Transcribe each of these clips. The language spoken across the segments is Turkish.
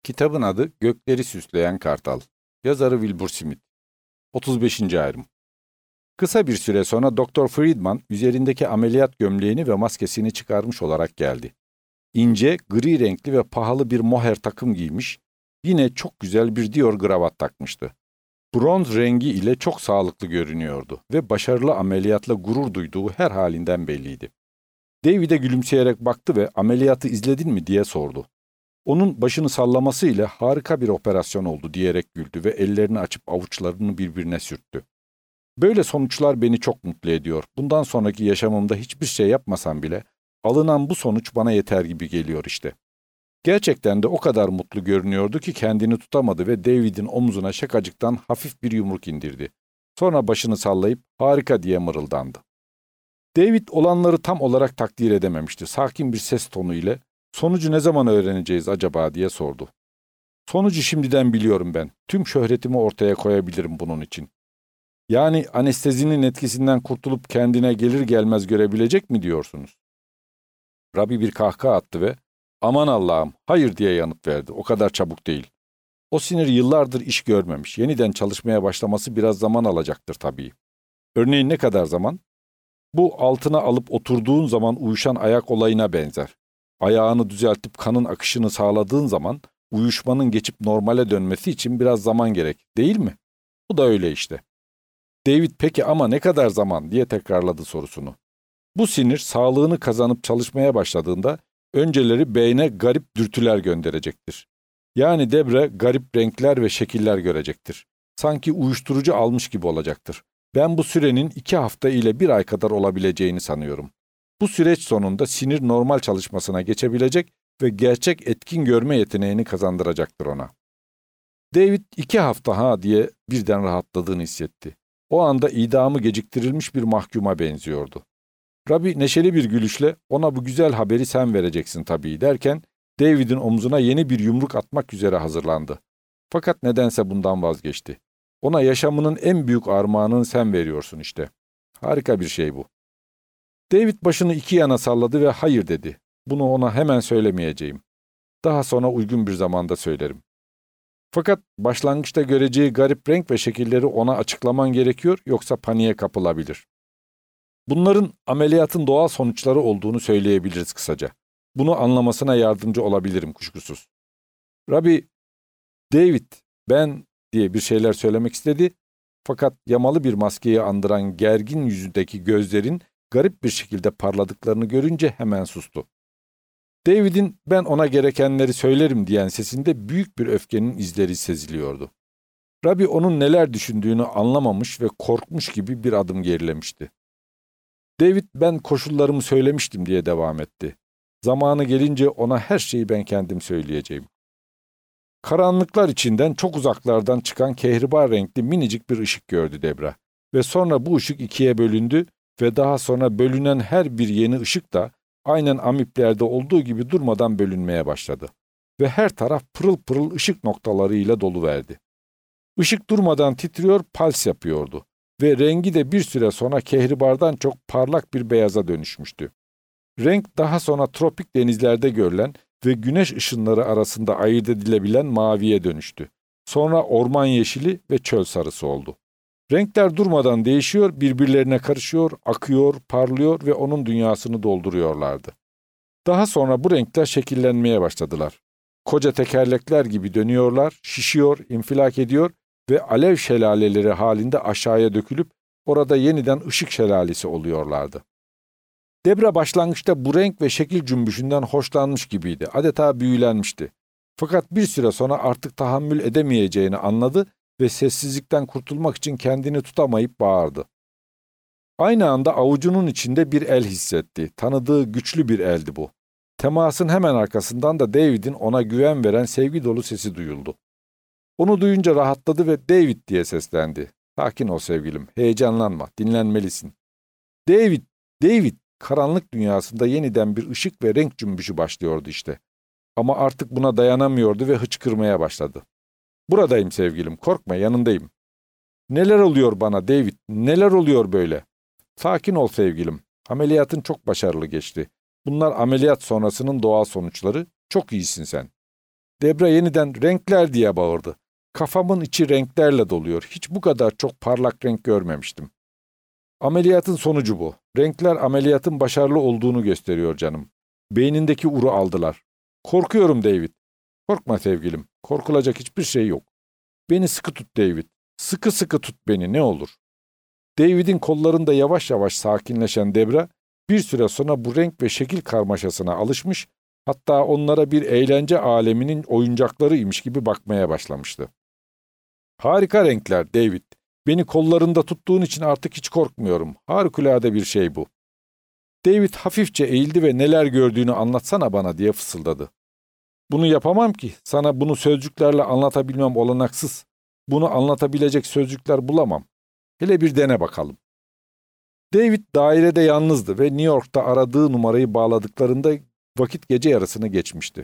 Kitabın adı Gökleri Süsleyen Kartal. Yazarı Wilbur Smith. 35. ayrım. Kısa bir süre sonra Doktor Friedman üzerindeki ameliyat gömleğini ve maskesini çıkarmış olarak geldi. İnce, gri renkli ve pahalı bir mohair takım giymiş, yine çok güzel bir Dior kravat takmıştı. Bronz rengi ile çok sağlıklı görünüyordu ve başarılı ameliyatla gurur duyduğu her halinden belliydi. David'e gülümseyerek baktı ve "Ameliyatı izledin mi?" diye sordu. Onun başını sallaması ile "Harika bir operasyon oldu" diyerek güldü ve ellerini açıp avuçlarını birbirine sürttü. "Böyle sonuçlar beni çok mutlu ediyor. Bundan sonraki yaşamımda hiçbir şey yapmasam bile alınan bu sonuç bana yeter gibi geliyor işte." Gerçekten de o kadar mutlu görünüyordu ki kendini tutamadı ve David'in omzuna şakacıktan hafif bir yumruk indirdi. Sonra başını sallayıp "Harika" diye mırıldandı. David olanları tam olarak takdir edememişti. Sakin bir ses tonu ile "Sonucu ne zaman öğreneceğiz acaba?" diye sordu. "Sonucu şimdiden biliyorum ben. Tüm şöhretimi ortaya koyabilirim bunun için." "Yani anestezinin etkisinden kurtulup kendine gelir gelmez görebilecek mi diyorsunuz?" Rabbi bir kahkaha attı ve "Aman Allah'ım, hayır" diye yanıt verdi. "O kadar çabuk değil. O sinir yıllardır iş görmemiş. Yeniden çalışmaya başlaması biraz zaman alacaktır tabii." "Örneğin ne kadar zaman?" "Bu altına alıp oturduğun zaman uyuşan ayak olayına benzer. Ayağını düzeltip kanın akışını sağladığın zaman uyuşmanın geçip normale dönmesi için biraz zaman gerek, değil mi?" "Bu da öyle işte." David "Peki ama ne kadar zaman?" diye tekrarladı sorusunu. "Bu sinir sağlığını kazanıp çalışmaya başladığında önceleri beyne garip dürtüler gönderecektir. Yani Debre garip renkler ve şekiller görecektir. Sanki uyuşturucu almış gibi olacaktır. Ben bu sürenin 2 hafta ile 1 ay kadar olabileceğini sanıyorum. Bu süreç sonunda sinir normal çalışmasına geçebilecek ve gerçek etkin görme yeteneğini kazandıracaktır ona." David 2 hafta ha diye birden rahatladığını hissetti. O anda idamı geciktirilmiş bir mahkuma benziyordu. Rabbi neşeli bir gülüşle "Ona bu güzel haberi sen vereceksin tabii" derken David'in omzuna yeni bir yumruk atmak üzere hazırlandı. Fakat nedense bundan vazgeçti. "Ona yaşamının en büyük armağanını sen veriyorsun işte. Harika bir şey bu." David başını iki yana salladı ve "Hayır" dedi. "Bunu ona hemen söylemeyeceğim. Daha sonra uygun bir zamanda söylerim. Fakat başlangıçta göreceği garip renk ve şekilleri ona açıklaman gerekiyor, yoksa paniğe kapılabilir." "Bunların ameliyatın doğal sonuçları olduğunu söyleyebiliriz kısaca. Bunu anlamasına yardımcı olabilirim kuşkusuz." Rabbi, "David, ben" diye bir şeyler söylemek istedi. Fakat yamalı bir maskeyi andıran gergin yüzündeki gözlerin garip bir şekilde parladıklarını görünce hemen sustu. David'in "Ben ona gerekenleri söylerim" diyen sesinde büyük bir öfkenin izleri seziliyordu. Rabbi onun neler düşündüğünü anlamamış ve korkmuş gibi bir adım gerilemişti. David "Ben koşullarımı söylemiştim" diye devam etti. "Zamanı gelince ona her şeyi ben kendim söyleyeceğim." Karanlıklar içinden çok uzaklardan çıkan kehribar renkli minicik bir ışık gördü Debra. Ve sonra bu ışık ikiye bölündü ve daha sonra bölünen her bir yeni ışık da aynen amiplerde olduğu gibi durmadan bölünmeye başladı. Ve her taraf pırıl pırıl ışık noktalarıyla doluverdi. Işık durmadan titriyor, pals yapıyordu ve rengi de bir süre sonra kehribardan çok parlak bir beyaza dönüşmüştü. Renk daha sonra tropik denizlerde görülen ve güneş ışınları arasında ayırt edilebilen maviye dönüştü. Sonra orman yeşili ve çöl sarısı oldu. Renkler durmadan değişiyor, birbirlerine karışıyor, akıyor, parlıyor ve onun dünyasını dolduruyorlardı. Daha sonra bu renkler şekillenmeye başladılar. Koca tekerlekler gibi dönüyorlar, şişiyor, infilak ediyor ve alev şelaleleri halinde aşağıya dökülüp orada yeniden ışık şelalesi oluyorlardı. Debra başlangıçta bu renk ve şekil cümbüşünden hoşlanmış gibiydi, adeta büyülenmişti. Fakat bir süre sonra artık tahammül edemeyeceğini anladı ve sessizlikten kurtulmak için kendini tutamayıp bağırdı. Aynı anda avucunun içinde bir el hissetti. Tanıdığı güçlü bir eldi bu. Temasın hemen arkasından da David'in ona güven veren sevgi dolu sesi duyuldu. Onu duyunca rahatladı ve "David" diye seslendi. "Sakin ol sevgilim, heyecanlanma, dinlenmelisin." "David, David!" Karanlık dünyasında yeniden bir ışık ve renk cümbüşü başlıyordu işte. Ama artık buna dayanamıyordu ve hıçkırmaya başladı. "Buradayım sevgilim, korkma, yanındayım." "Neler oluyor bana David, neler oluyor böyle?" "Sakin ol sevgilim, ameliyatın çok başarılı geçti. Bunlar ameliyat sonrasının doğal sonuçları, çok iyisin sen." Debra yeniden renkler diye bağırdı. Kafamın içi renklerle doluyor. Hiç bu kadar çok parlak renk görmemiştim. Ameliyatın sonucu bu. Renkler ameliyatın başarılı olduğunu gösteriyor canım. Beynindeki uru aldılar. Korkuyorum David. Korkma sevgilim. Korkulacak hiçbir şey yok. Beni sıkı tut David. Sıkı sıkı tut beni ne olur. David'in kollarında yavaş yavaş sakinleşen Debra bir süre sonra bu renk ve şekil karmaşasına alışmış, hatta onlara bir eğlence aleminin oyuncaklarıymış gibi bakmaya başlamıştı. Harika renkler David. Beni kollarında tuttuğun için artık hiç korkmuyorum. Harikulade bir şey bu. David hafifçe eğildi ve neler gördüğünü anlatsana bana diye fısıldadı. Bunu yapamam ki. Sana bunu sözcüklerle anlatabilmem olanaksız. Bunu anlatabilecek sözcükler bulamam. Hele bir dene bakalım. David dairede yalnızdı ve New York'ta aradığı numarayı bağladıklarında vakit gece yarısını geçmişti.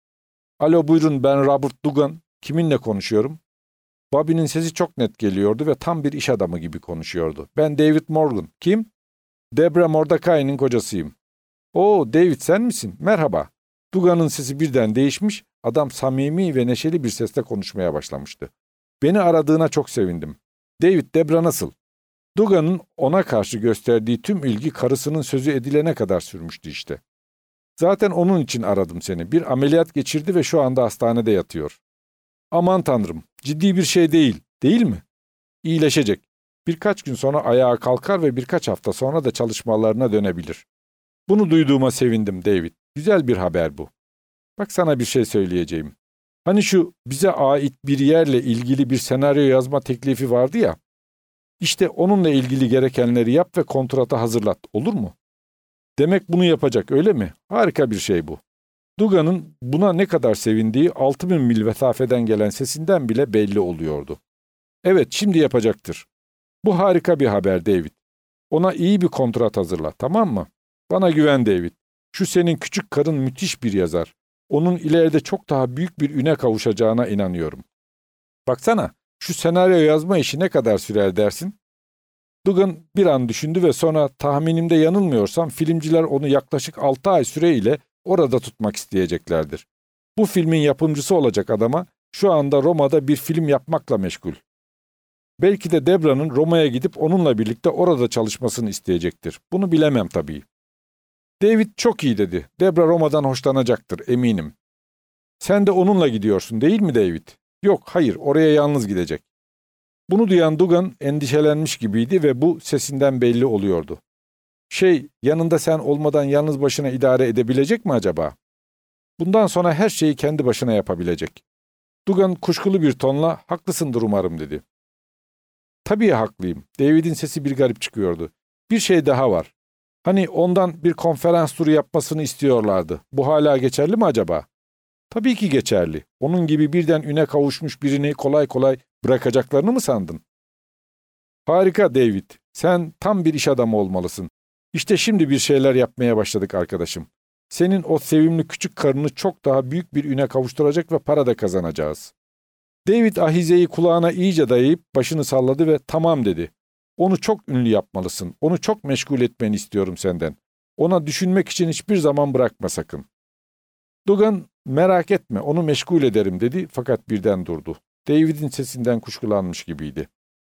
Alo buyurun ben Robert Dugan. Kiminle konuşuyorum? Bobby'nin sesi çok net geliyordu ve tam bir iş adamı gibi konuşuyordu. Ben David Morgan. Kim? Debra Mordecai'nin kocasıyım. Oo David sen misin? Merhaba. Dugan'ın sesi birden değişmiş, adam samimi ve neşeli bir sesle konuşmaya başlamıştı. Beni aradığına çok sevindim. David, Debra nasıl? Dugan'ın ona karşı gösterdiği tüm ilgi karısının sözü edilene kadar sürmüştü işte. Zaten onun için aradım seni. Bir ameliyat geçirdi ve şu anda hastanede yatıyor. Aman tanrım, ciddi bir şey değil, değil mi? İyileşecek. Birkaç gün sonra ayağa kalkar ve birkaç hafta sonra da çalışmalarına dönebilir. Bunu duyduğuma sevindim David. Güzel bir haber bu. Bak sana bir şey söyleyeceğim. Hani şu bize ait bir yerle ilgili bir senaryo yazma teklifi vardı ya. İşte onunla ilgili gerekenleri yap ve kontratı hazırlat, olur mu? Demek bunu yapacak öyle mi? Harika bir şey bu. Dugan'ın buna ne kadar sevindiği 6000 mil mesafeden gelen sesinden bile belli oluyordu. Evet, şimdi yapacaktır. Bu harika bir haber David. Ona iyi bir kontrat hazırla, tamam mı? Bana güven David. Şu senin küçük karın müthiş bir yazar. Onun ileride çok daha büyük bir üne kavuşacağına inanıyorum. Baksana, şu senaryo yazma işi ne kadar sürer dersin? Dugan bir an düşündü ve sonra tahminimde yanılmıyorsam filmciler onu yaklaşık 6 ay süreyle orada tutmak isteyeceklerdir. Bu filmin yapımcısı olacak adama şu anda Roma'da bir film yapmakla meşgul. Belki de Debra'nın Roma'ya gidip onunla birlikte orada çalışmasını isteyecektir. Bunu bilemem tabii. David çok iyi dedi. Debra Roma'dan hoşlanacaktır eminim. Sen de onunla gidiyorsun değil mi David? Yok hayır oraya yalnız gidecek. Bunu duyan Dugan endişelenmiş gibiydi ve bu sesinden belli oluyordu. Yanında sen olmadan yalnız başına idare edebilecek mi acaba? Bundan sonra her şeyi kendi başına yapabilecek. Dugan kuşkulu bir tonla haklısındır umarım dedi. Tabii haklıyım. David'in sesi bir garip çıkıyordu. Bir şey daha var. Hani ondan bir konferans turu yapmasını istiyorlardı. Bu hala geçerli mi acaba? Tabii ki geçerli. Onun gibi birden üne kavuşmuş birini kolay kolay bırakacaklarını mı sandın? Harika David. Sen tam bir iş adamı olmalısın. İşte şimdi bir şeyler yapmaya başladık arkadaşım. Senin o sevimli küçük karını çok daha büyük bir üne kavuşturacak ve para da kazanacağız. David ahizeyi kulağına iyice dayayıp başını salladı ve tamam dedi. Onu çok ünlü yapmalısın. Onu çok meşgul etmeni istiyorum senden. Ona düşünmek için hiçbir zaman bırakma sakın. Dugan merak etme onu meşgul ederim dedi fakat birden durdu. David'in sesinden kuşkulanmış gibiydi.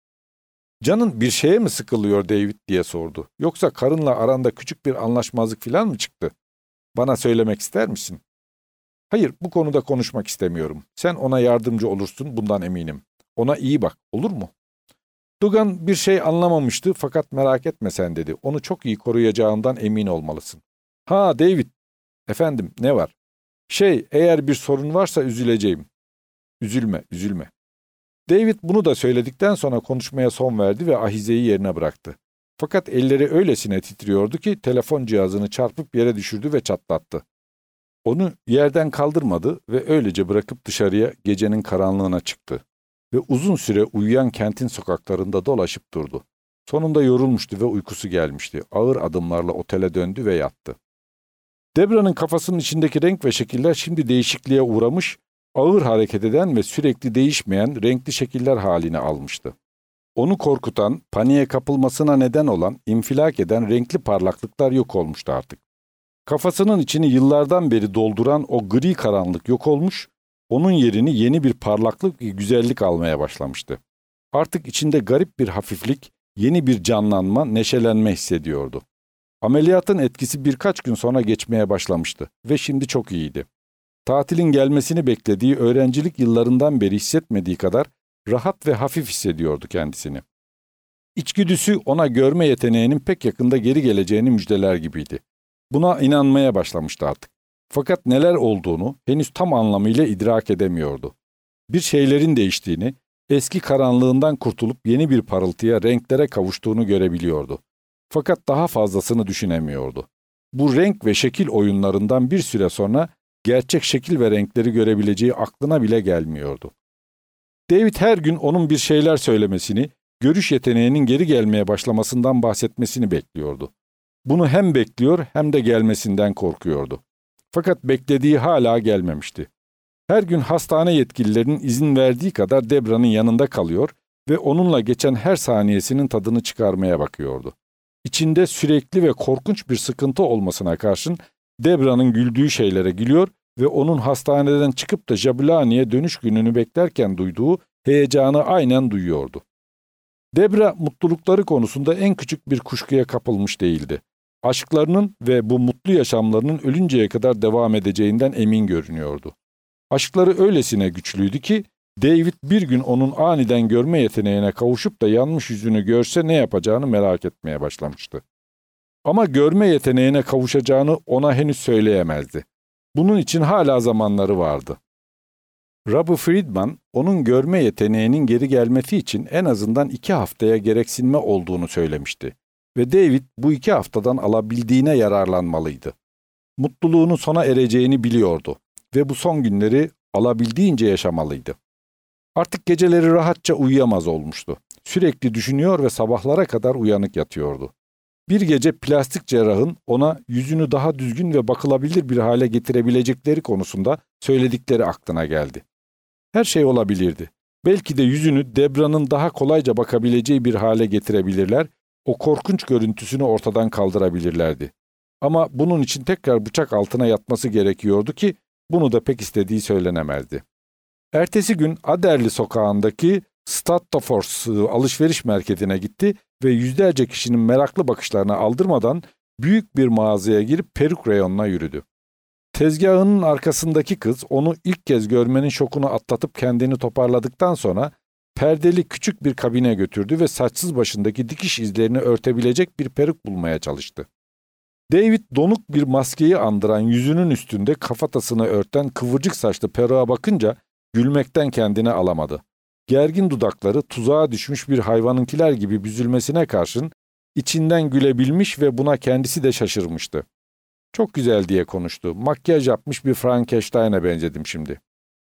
Canın bir şeye mi sıkılıyor David diye sordu. Yoksa karınla aranda küçük bir anlaşmazlık falan mı çıktı? Bana söylemek ister misin? Hayır bu konuda konuşmak istemiyorum. Sen ona yardımcı olursun bundan eminim. Ona iyi bak olur mu? Dugan bir şey anlamamıştı fakat merak etme sen dedi. Onu çok iyi koruyacağından emin olmalısın. Ha David. Efendim ne var? Eğer bir sorun varsa üzüleceğim. Üzülme, üzülme. David bunu da söyledikten sonra konuşmaya son verdi ve ahizeyi yerine bıraktı. Fakat elleri öylesine titriyordu ki telefon cihazını çarpıp yere düşürdü ve çatlattı. Onu yerden kaldırmadı ve öylece bırakıp dışarıya gecenin karanlığına çıktı. Ve uzun süre uyuyan kentin sokaklarında dolaşıp durdu. Sonunda yorulmuştu ve uykusu gelmişti. Ağır adımlarla otele döndü ve yattı. Debra'nın kafasının içindeki renk ve şekiller şimdi değişikliğe uğramış, ağır hareket eden ve sürekli değişmeyen renkli şekiller haline almıştı. Onu korkutan, paniğe kapılmasına neden olan, infilak eden renkli parlaklıklar yok olmuştu artık. Kafasının içini yıllardan beri dolduran o gri karanlık yok olmuş, onun yerini yeni bir parlaklık ve güzellik almaya başlamıştı. Artık içinde garip bir hafiflik, yeni bir canlanma, neşelenme hissediyordu. Ameliyatın etkisi birkaç gün sonra geçmeye başlamıştı ve şimdi çok iyiydi. Tatilin gelmesini beklediği öğrencilik yıllarından beri hissetmediği kadar rahat ve hafif hissediyordu kendisini. İçgüdüsü ona görme yeteneğinin pek yakında geri geleceğini müjdeler gibiydi. Buna inanmaya başlamıştı artık. Fakat neler olduğunu henüz tam anlamıyla idrak edemiyordu. Bir şeylerin değiştiğini, eski karanlığından kurtulup yeni bir parıltıya, renklere kavuştuğunu görebiliyordu. Fakat daha fazlasını düşünemiyordu. Bu renk ve şekil oyunlarından bir süre sonra gerçek şekil ve renkleri görebileceği aklına bile gelmiyordu. David her gün onun bir şeyler söylemesini, görüş yeteneğinin geri gelmeye başlamasından bahsetmesini bekliyordu. Bunu hem bekliyor hem de gelmesinden korkuyordu. Fakat beklediği hala gelmemişti. Her gün hastane yetkililerinin izin verdiği kadar Debra'nın yanında kalıyor ve onunla geçen her saniyesinin tadını çıkarmaya bakıyordu. İçinde sürekli ve korkunç bir sıkıntı olmasına karşın Debra'nın güldüğü şeylere gülüyor ve onun hastaneden çıkıp da Jabulani'ye dönüş gününü beklerken duyduğu heyecanı aynen duyuyordu. Debra mutlulukları konusunda en küçük bir kuşkuya kapılmış değildi. Aşklarının ve bu mutlu yaşamlarının ölünceye kadar devam edeceğinden emin görünüyordu. Aşkları öylesine güçlüydü ki David bir gün onun aniden görme yeteneğine kavuşup da yanmış yüzünü görse ne yapacağını merak etmeye başlamıştı. Ama görme yeteneğine kavuşacağını ona henüz söyleyemezdi. Bunun için hala zamanları vardı. Robbie Friedman, onun görme yeteneğinin geri gelmesi için en azından 2 haftaya gereksinme olduğunu söylemişti. Ve David bu 2 haftadan alabildiğine yararlanmalıydı. Mutluluğunun sona ereceğini biliyordu ve bu son günleri alabildiğince yaşamalıydı. Artık geceleri rahatça uyuyamaz olmuştu. Sürekli düşünüyor ve sabahlara kadar uyanık yatıyordu. Bir gece plastik cerrahın ona yüzünü daha düzgün ve bakılabilir bir hale getirebilecekleri konusunda söyledikleri aklına geldi. Her şey olabilirdi. Belki de yüzünü Debra'nın daha kolayca bakabileceği bir hale getirebilirler, o korkunç görüntüsünü ortadan kaldırabilirlerdi. Ama bunun için tekrar bıçak altına yatması gerekiyordu ki bunu da pek istediği söylenemezdi. Ertesi gün Adderley sokağındaki Stratford alışveriş merkezine gitti ve yüzlerce kişinin meraklı bakışlarına aldırmadan büyük bir mağazaya girip peruk reyonuna yürüdü. Tezgahının arkasındaki kız onu ilk kez görmenin şokunu atlatıp kendini toparladıktan sonra perdeli küçük bir kabine götürdü ve saçsız başındaki dikiş izlerini örtebilecek bir peruk bulmaya çalıştı. David donuk bir maskeyi andıran yüzünün üstünde kafatasını örten kıvırcık saçlı peruğa bakınca gülmekten kendini alamadı. Gergin dudakları tuzağa düşmüş bir hayvanınkiler gibi büzülmesine karşın içinden gülebilmiş ve buna kendisi de şaşırmıştı. Çok güzel diye konuştu. Makyaj yapmış bir Frankenstein'a benzedim şimdi.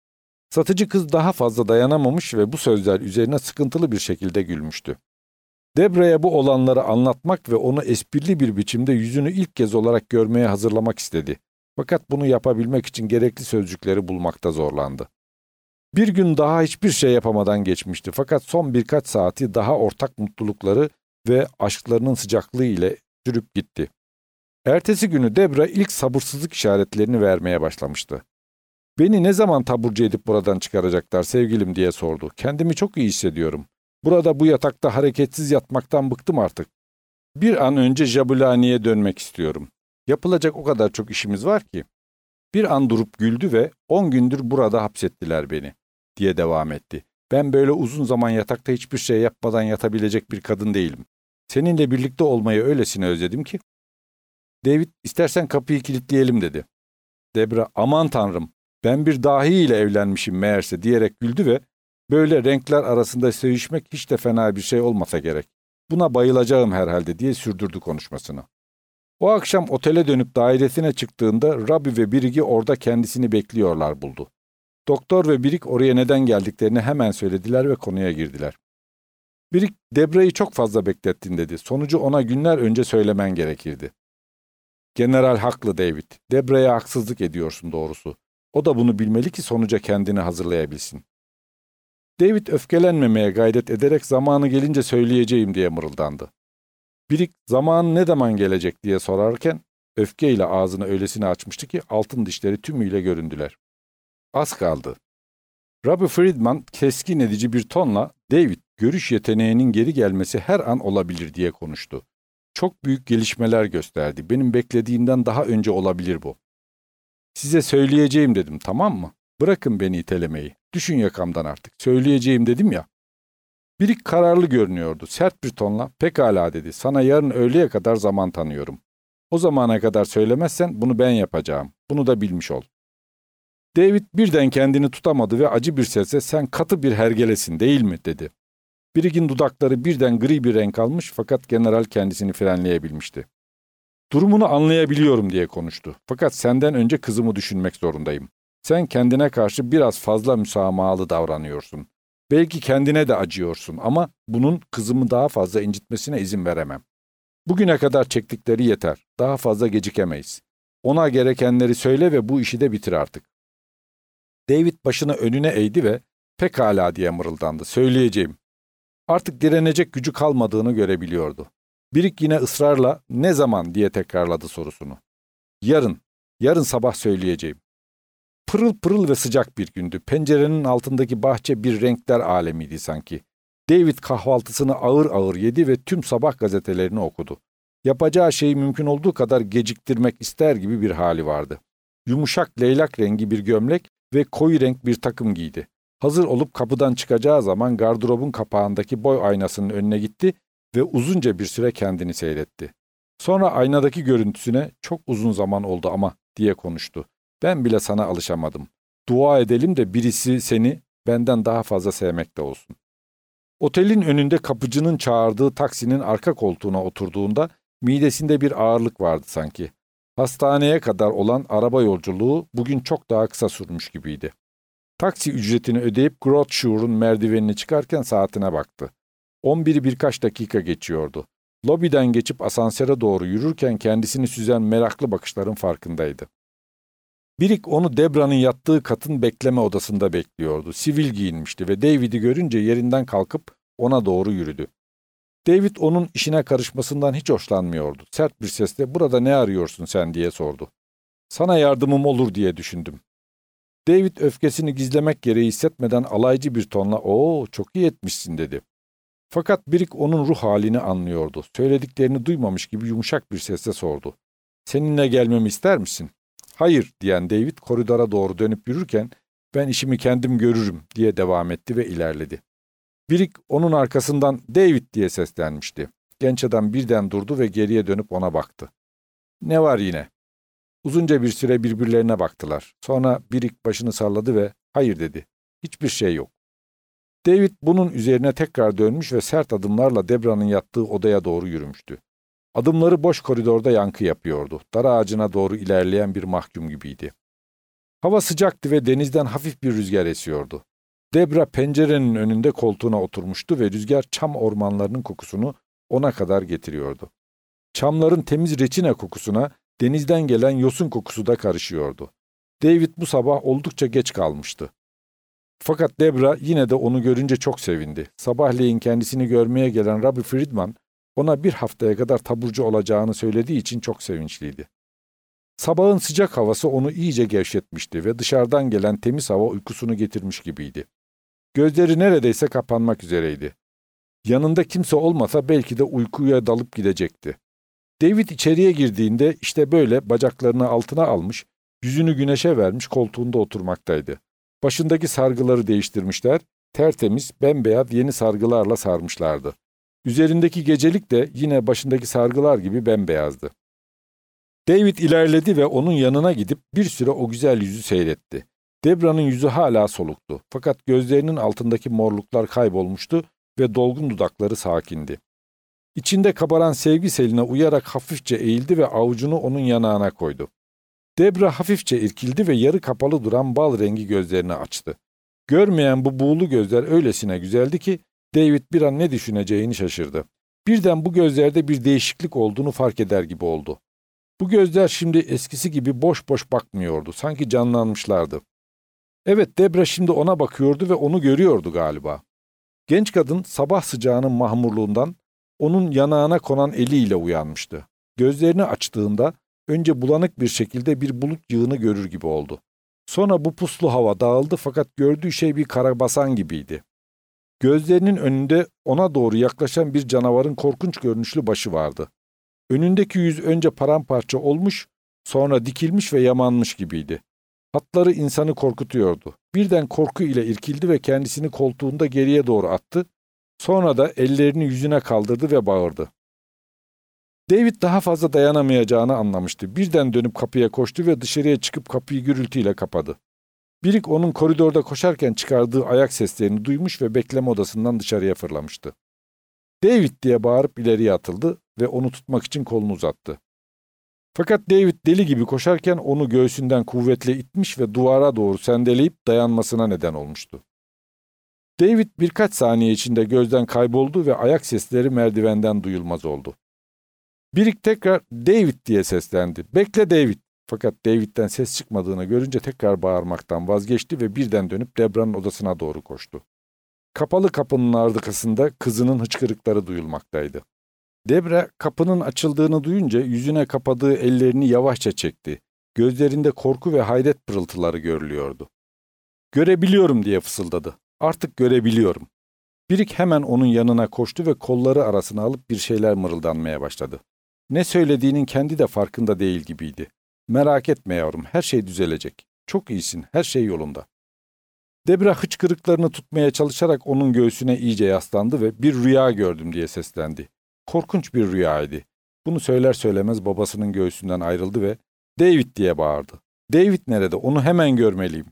Satıcı kız daha fazla dayanamamış ve bu sözler üzerine sıkıntılı bir şekilde gülmüştü. Debra'ya bu olanları anlatmak ve onu esprili bir biçimde yüzünü ilk kez olarak görmeye hazırlamak istedi. Fakat bunu yapabilmek için gerekli sözcükleri bulmakta zorlandı. Bir gün daha hiçbir şey yapamadan geçmişti fakat son birkaç saati daha ortak mutlulukları ve aşklarının sıcaklığı ile sürüp gitti. Ertesi günü Debra ilk sabırsızlık işaretlerini vermeye başlamıştı. "Beni ne zaman taburcu edip buradan çıkaracaklar sevgilim?" diye sordu. "Kendimi çok iyi hissediyorum. Burada bu yatakta hareketsiz yatmaktan bıktım artık. Bir an önce Jabulani'ye dönmek istiyorum. Yapılacak o kadar çok işimiz var ki." Bir an durup güldü ve 10 gündür burada hapsettiler beni diye devam etti. "Ben böyle uzun zaman yatakta hiçbir şey yapmadan yatabilecek bir kadın değilim. Seninle birlikte olmayı öylesine özledim ki." David, "İstersen kapıyı kilitleyelim," dedi. Debra, "Aman tanrım, ben bir dahi ile evlenmişim meğerse," diyerek güldü ve "Böyle renkler arasında sevişmek hiç de fena bir şey olmasa gerek. Buna bayılacağım herhalde," diye sürdürdü konuşmasını. O akşam otele dönüp dairesine çıktığında Robbie ve Brig'i orada kendisini bekliyorlar buldu. Doktor ve Brig oraya neden geldiklerini hemen söylediler ve konuya girdiler. Brig, "Debra'yı çok fazla beklettin," dedi. "Sonucu ona günler önce söylemen gerekirdi." "General haklı David. Debra'ya haksızlık ediyorsun doğrusu. O da bunu bilmeli ki sonuca kendini hazırlayabilsin." David öfkelenmemeye gayret ederek "Zamanı gelince söyleyeceğim," diye mırıldandı. Brig, "Zaman ne zaman gelecek?" diye sorarken öfkeyle ağzını öylesine açmıştı ki altın dişleri tümüyle göründüler. "Az kaldı. Robbie Friedman keskin edici bir tonla David, görüş yeteneğinin geri gelmesi her an olabilir diye konuştu. Çok büyük gelişmeler gösterdi. Benim beklediğimden daha önce olabilir bu. Size söyleyeceğim dedim, tamam mı? Bırakın beni itelemeyi. Düşün yakamdan artık. Söyleyeceğim dedim ya. Birik kararlı görünüyordu. Sert bir tonla pekala dedi. Sana yarın öğleye kadar zaman tanıyorum. O zamana kadar söylemezsen bunu ben yapacağım. Bunu da bilmiş ol. David birden kendini tutamadı ve acı bir sesle sen katı bir hergelesin değil mi dedi. Birik'in dudakları birden gri bir renk almış fakat general kendisini frenleyebilmişti. Durumunu anlayabiliyorum diye konuştu. Fakat senden önce kızımı düşünmek zorundayım. Sen kendine karşı biraz fazla müsamahalı davranıyorsun. Belki kendine de acıyorsun ama bunun kızımı daha fazla incitmesine izin veremem. Bugüne kadar çektikleri yeter. Daha fazla gecikemeyiz. Ona gerekenleri söyle ve bu işi de bitir artık. David başını önüne eğdi ve pekala diye mırıldandı. Söyleyeceğim. Artık direnecek gücü kalmadığını görebiliyordu. Birik yine ısrarla ne zaman diye tekrarladı sorusunu. Yarın sabah söyleyeceğim. Pırıl pırıl ve sıcak bir gündü. Pencerenin altındaki bahçe bir renkler alemiydi sanki. David kahvaltısını ağır ağır yedi ve tüm sabah gazetelerini okudu. Yapacağı şeyi mümkün olduğu kadar geciktirmek ister gibi bir hali vardı. Yumuşak leylak rengi bir gömlek ve koyu renk bir takım giydi. Hazır olup kapıdan çıkacağı zaman gardırobun kapağındaki boy aynasının önüne gitti ve uzunca bir süre kendini seyretti. Sonra aynadaki görüntüsüne çok uzun zaman oldu ama diye konuştu. Ben bile sana alışamadım. Dua edelim de birisi seni benden daha fazla sevmekte olsun. Otelin önünde kapıcının çağırdığı taksinin arka koltuğuna oturduğunda midesinde bir ağırlık vardı sanki. Hastaneye kadar olan araba yolculuğu bugün çok daha kısa sürmüş gibiydi. Taksi ücretini ödeyip Grotschure'un merdivenini çıkarken saatine baktı. 11'i birkaç dakika geçiyordu. Lobiden geçip asansöre doğru yürürken kendisini süzen meraklı bakışların farkındaydı. Birik onu Debra'nın yattığı katın bekleme odasında bekliyordu. Sivil giyinmişti ve David'i görünce yerinden kalkıp ona doğru yürüdü. David onun işine karışmasından hiç hoşlanmıyordu. Sert bir sesle "Burada ne arıyorsun sen?" diye sordu. "Sana yardımım olur diye düşündüm." David öfkesini gizlemek gereği hissetmeden alaycı bir tonla "Oo, çok iyi etmişsin." dedi. Fakat Birik onun ruh halini anlıyordu. Söylediklerini duymamış gibi yumuşak bir sesle sordu. "Seninle gelmemi ister misin?" "Hayır," diyen David koridora doğru dönüp yürürken "Ben işimi kendim görürüm." diye devam etti ve ilerledi. Birik onun arkasından "David" diye seslenmişti. Genç adam birden durdu ve geriye dönüp ona baktı. "Ne var yine?" Uzunca bir süre birbirlerine baktılar. Sonra Birik başını salladı ve "Hayır" dedi. "Hiçbir şey yok." David bunun üzerine tekrar dönmüş ve sert adımlarla Debra'nın yattığı odaya doğru yürümüştü. Adımları boş koridorda yankı yapıyordu. Dar ağacına doğru ilerleyen bir mahkum gibiydi. Hava sıcaktı ve denizden hafif bir rüzgar esiyordu. Debra pencerenin önünde koltuğuna oturmuştu ve rüzgar çam ormanlarının kokusunu ona kadar getiriyordu. Çamların temiz reçine kokusuna denizden gelen yosun kokusu da karışıyordu. David bu sabah oldukça geç kalmıştı. Fakat Debra yine de onu görünce çok sevindi. Sabahleyin kendisini görmeye gelen Robbie Friedman ona bir haftaya kadar taburcu olacağını söylediği için çok sevinçliydi. Sabahın sıcak havası onu iyice gevşetmişti ve dışarıdan gelen temiz hava uykusunu getirmiş gibiydi. Gözleri neredeyse kapanmak üzereydi. Yanında kimse olmasa belki de uykuya dalıp gidecekti. David içeriye girdiğinde işte böyle bacaklarını altına almış, yüzünü güneşe vermiş koltuğunda oturmaktaydı. Başındaki sargıları değiştirmişler, tertemiz, bembeyaz yeni sargılarla sarmışlardı. Üzerindeki gecelik de yine başındaki sargılar gibi bembeyazdı. David ilerledi ve onun yanına gidip bir süre o güzel yüzü seyretti. Debra'nın yüzü hala soluktu. Fakat gözlerinin altındaki morluklar kaybolmuştu ve dolgun dudakları sakindi. İçinde kabaran sevgi seline uyarak hafifçe eğildi ve avucunu onun yanağına koydu. Debra hafifçe irkildi ve yarı kapalı duran bal rengi gözlerini açtı. Görmeyen bu buğulu gözler öylesine güzeldi ki David bir an ne düşüneceğini şaşırdı. Birden bu gözlerde bir değişiklik olduğunu fark eder gibi oldu. Bu gözler şimdi eskisi gibi boş boş bakmıyordu. Sanki canlanmışlardı. Evet, Debra şimdi ona bakıyordu ve onu görüyordu galiba. Genç kadın sabah sıcağının mahmurluğundan onun yanağına konan eliyle uyanmıştı. Gözlerini açtığında önce bulanık bir şekilde bir bulut yığını görür gibi oldu. Sonra bu puslu hava dağıldı fakat gördüğü şey bir karabasan gibiydi. Gözlerinin önünde ona doğru yaklaşan bir canavarın korkunç görünüşlü başı vardı. Önündeki yüz önce paramparça olmuş, sonra dikilmiş ve yamanmış gibiydi. Hatları insanı korkutuyordu. Birden korku ile irkildi ve kendisini koltuğunda geriye doğru attı. Sonra da ellerini yüzüne kaldırdı ve bağırdı. David daha fazla dayanamayacağını anlamıştı. Birden dönüp kapıya koştu ve dışarıya çıkıp kapıyı gürültüyle kapadı. Birik onun koridorda koşarken çıkardığı ayak seslerini duymuş ve bekleme odasından dışarıya fırlamıştı. David diye bağırıp ileriye atıldı ve onu tutmak için kolunu uzattı. Fakat David deli gibi koşarken onu göğsünden kuvvetle itmiş ve duvara doğru sendeleyip dayanmasına neden olmuştu. David birkaç saniye içinde gözden kayboldu ve ayak sesleri merdivenden duyulmaz oldu. Birik tekrar "David" diye seslendi. "Bekle David." Fakat David'den ses çıkmadığını görünce tekrar bağırmaktan vazgeçti ve birden dönüp Debra'nın odasına doğru koştu. Kapalı kapının arkasında kızının hıçkırıkları duyulmaktaydı. Debra kapının açıldığını duyunca yüzüne kapadığı ellerini yavaşça çekti. Gözlerinde korku ve hayret pırıltıları görülüyordu. "Görebiliyorum" diye fısıldadı. "Artık görebiliyorum." Birik hemen onun yanına koştu ve kolları arasına alıp bir şeyler mırıldanmaya başladı. Ne söylediğinin kendi de farkında değil gibiydi. "Merak etme yavrum, her şey düzelecek. Çok iyisin, her şey yolunda." Debra hıçkırıklarını tutmaya çalışarak onun göğsüne iyice yaslandı ve "Bir rüya gördüm" diye seslendi. Korkunç bir rüyaydı. Bunu söyler söylemez babasının göğsünden ayrıldı ve "David" diye bağırdı. "David nerede? Onu hemen görmeliyim."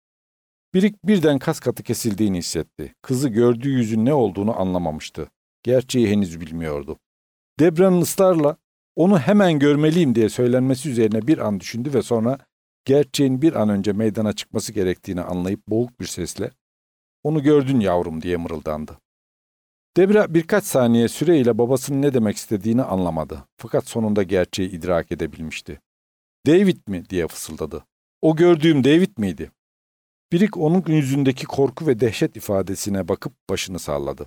Birik birden kas katı kesildiğini hissetti. Kızı gördüğü yüzün ne olduğunu anlamamıştı. Gerçeği henüz bilmiyordu. Debra'nın ısrarla "Onu hemen görmeliyim" diye söylenmesi üzerine bir an düşündü ve sonra gerçeğin bir an önce meydana çıkması gerektiğini anlayıp boğuk bir sesle "Onu gördün yavrum" diye mırıldandı. Debra birkaç saniye süreyle babasının ne demek istediğini anlamadı. Fakat sonunda gerçeği idrak edebilmişti. "David mi?" diye fısıldadı. "O gördüğüm David miydi?" Birik onun yüzündeki korku ve dehşet ifadesine bakıp başını salladı.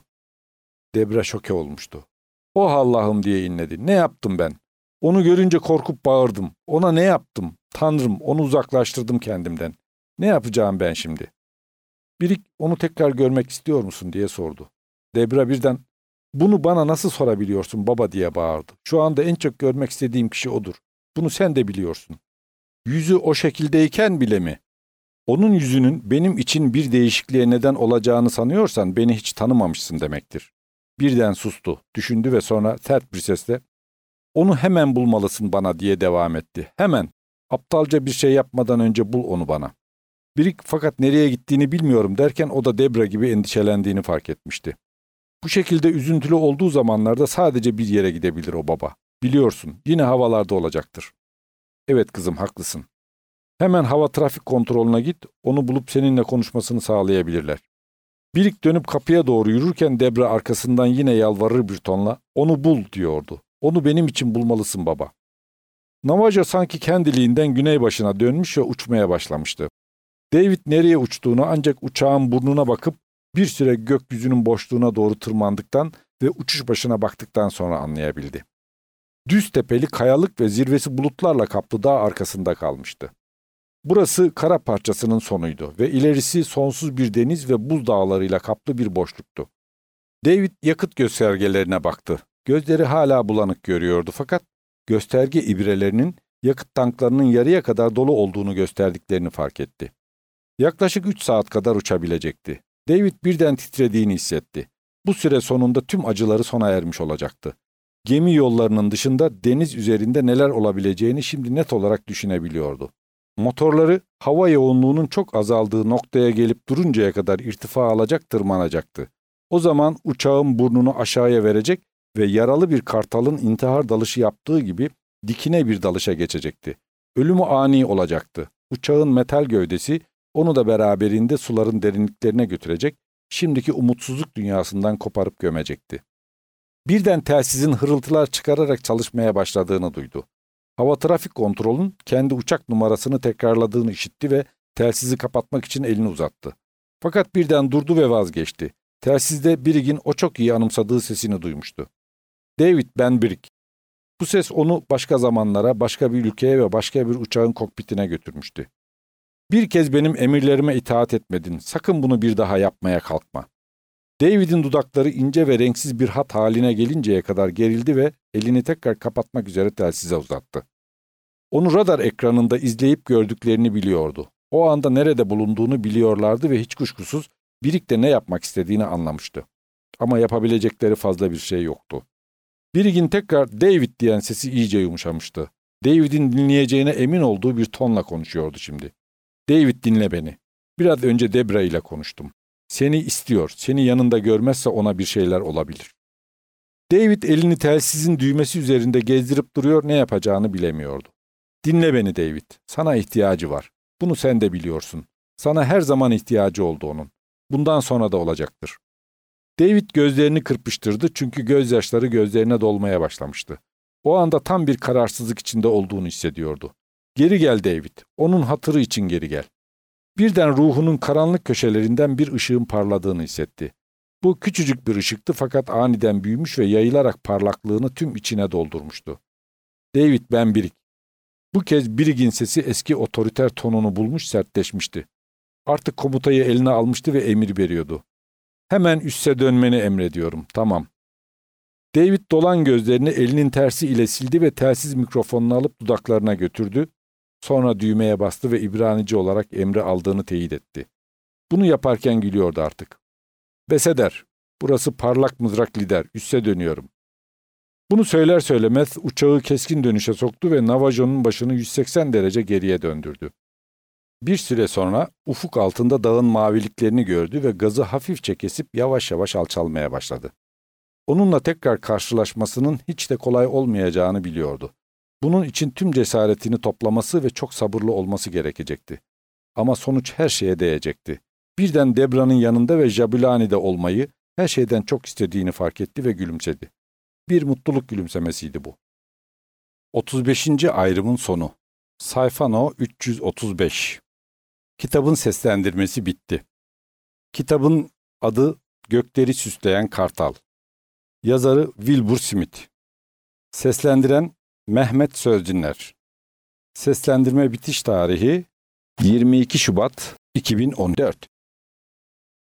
Debra şoke olmuştu. "Oh Allah'ım" diye inledi. "Ne yaptım ben? Onu görünce korkup bağırdım. Ona ne yaptım? Tanrım, onu uzaklaştırdım kendimden. Ne yapacağım ben şimdi?" Birik "Onu tekrar görmek istiyor musun?" diye sordu. Debra birden "Bunu bana nasıl sorabiliyorsun baba?" diye bağırdı. "Şu anda en çok görmek istediğim kişi odur. Bunu sen de biliyorsun." "Yüzü o şekildeyken bile mi? Onun yüzünün benim için bir değişikliğe neden olacağını sanıyorsan beni hiç tanımamışsın demektir." Birden sustu, düşündü ve sonra sert bir sesle "Onu hemen bulmalısın bana" diye devam etti. "Hemen. Aptalca bir şey yapmadan önce bul onu bana." Birik fakat nereye gittiğini bilmiyorum derken o da Debra gibi endişelendiğini fark etmişti. Bu şekilde üzüntülü olduğu zamanlarda sadece bir yere gidebilir o baba. Biliyorsun, yine havalarda olacaktır. "Evet kızım, haklısın. Hemen hava trafik kontrolüne git, onu bulup seninle konuşmasını sağlayabilirler." Birik dönüp kapıya doğru yürürken Debra arkasından yine yalvarır bir tonla "Onu bul" diyordu. "Onu benim için bulmalısın baba." Navajo sanki kendiliğinden güneybaşına dönmüş ve uçmaya başlamıştı. David nereye uçtuğunu ancak uçağın burnuna bakıp bir süre gökyüzünün boşluğuna doğru tırmandıktan ve uçuş başına baktıktan sonra anlayabildi. Düz tepeli kayalık ve zirvesi bulutlarla kaplı dağ arkasında kalmıştı. Burası kara parçasının sonuydu ve ilerisi sonsuz bir deniz ve buz dağlarıyla kaplı bir boşluktu. David yakıt göstergelerine baktı. Gözleri hala bulanık görüyordu fakat gösterge ibrelerinin yakıt tanklarının yarıya kadar dolu olduğunu gösterdiklerini fark etti. Yaklaşık 3 saat kadar uçabilecekti. David birden titrediğini hissetti. Bu süre sonunda tüm acıları sona ermiş olacaktı. Gemi yollarının dışında deniz üzerinde neler olabileceğini şimdi net olarak düşünebiliyordu. Motorları hava yoğunluğunun çok azaldığı noktaya gelip duruncaya kadar irtifa alacak, tırmanacaktı. O zaman uçağın burnunu aşağıya verecek ve yaralı bir kartalın intihar dalışı yaptığı gibi dikine bir dalışa geçecekti. Ölümü ani olacaktı. Uçağın metal gövdesi onu da beraberinde suların derinliklerine götürecek, şimdiki umutsuzluk dünyasından koparıp gömecekti. Birden telsizin hırıltılar çıkararak çalışmaya başladığını duydu. Hava trafik kontrolünün kendi uçak numarasını tekrarladığını işitti ve telsizi kapatmak için elini uzattı. Fakat birden durdu ve vazgeçti. Telsizde Birig'in o çok iyi anımsadığı sesini duymuştu. "David, ben Birig." Bu ses onu başka zamanlara, başka bir ülkeye ve başka bir uçağın kokpitine götürmüştü. Bir kez benim emirlerime itaat etmedin. Sakın bunu bir daha yapmaya kalkma. David'in dudakları ince ve renksiz bir hat haline gelinceye kadar gerildi ve elini tekrar kapatmak üzere telsize uzattı. Onu radar ekranında izleyip gördüklerini biliyordu. O anda nerede bulunduğunu biliyorlardı ve hiç kuşkusuz Birik'te ne yapmak istediğini anlamıştı. Ama yapabilecekleri fazla bir şey yoktu. Birik'in tekrar "David" diyen sesi iyice yumuşamıştı. David'in dinleyeceğine emin olduğu bir tonla konuşuyordu şimdi. "David, dinle beni. Biraz önce Debra ile konuştum. Seni istiyor. Seni yanında görmezse ona bir şeyler olabilir." David elini telsizin düğmesi üzerinde gezdirip duruyor, ne yapacağını bilemiyordu. "Dinle beni David. Sana ihtiyacı var. Bunu sen de biliyorsun. Sana her zaman ihtiyacı oldu onun. Bundan sonra da olacaktır." David gözlerini kırpıştırdı çünkü gözyaşları gözlerine dolmaya başlamıştı. O anda tam bir kararsızlık içinde olduğunu hissediyordu. "Geri gel David. Onun hatırı için geri gel." Birden ruhunun karanlık köşelerinden bir ışığın parladığını hissetti. Bu küçücük bir ışıktı fakat aniden büyümüş ve yayılarak parlaklığını tüm içine doldurmuştu. "David, ben Birik." Bu kez Birik'in sesi eski otoriter tonunu bulmuş, sertleşmişti. Artık komutayı eline almıştı ve emir veriyordu. "Hemen üsse dönmeni emrediyorum, tamam." David dolan gözlerini elinin tersi ile sildi ve telsiz mikrofonunu alıp dudaklarına götürdü. Sonra düğmeye bastı ve İbranice olarak emri aldığını teyit etti. Bunu yaparken gülüyordu artık. "Beseder, burası parlak mızrak lider, üsse dönüyorum." Bunu söyler söylemez uçağı keskin dönüşe soktu ve Navajo'nun başını 180 derece geriye döndürdü. Bir süre sonra ufuk altında dağın maviliklerini gördü ve gazı hafifçe kesip yavaş yavaş alçalmaya başladı. Onunla tekrar karşılaşmasının hiç de kolay olmayacağını biliyordu. Bunun için tüm cesaretini toplaması ve çok sabırlı olması gerekecekti. Ama sonuç her şeye değecekti. Birden Debra'nın yanında ve Jabulani'de olmayı her şeyden çok istediğini fark etti ve gülümsedi. Bir mutluluk gülümsemesiydi bu. 35. ayrımın sonu. Sayfa No 335. Kitabın seslendirmesi bitti. Kitabın adı Gökleri Süsleyen Kartal. Yazarı Wilbur Smith. Seslendiren Mehmet Sözdinler. Seslendirme bitiş tarihi 22 Şubat 2014.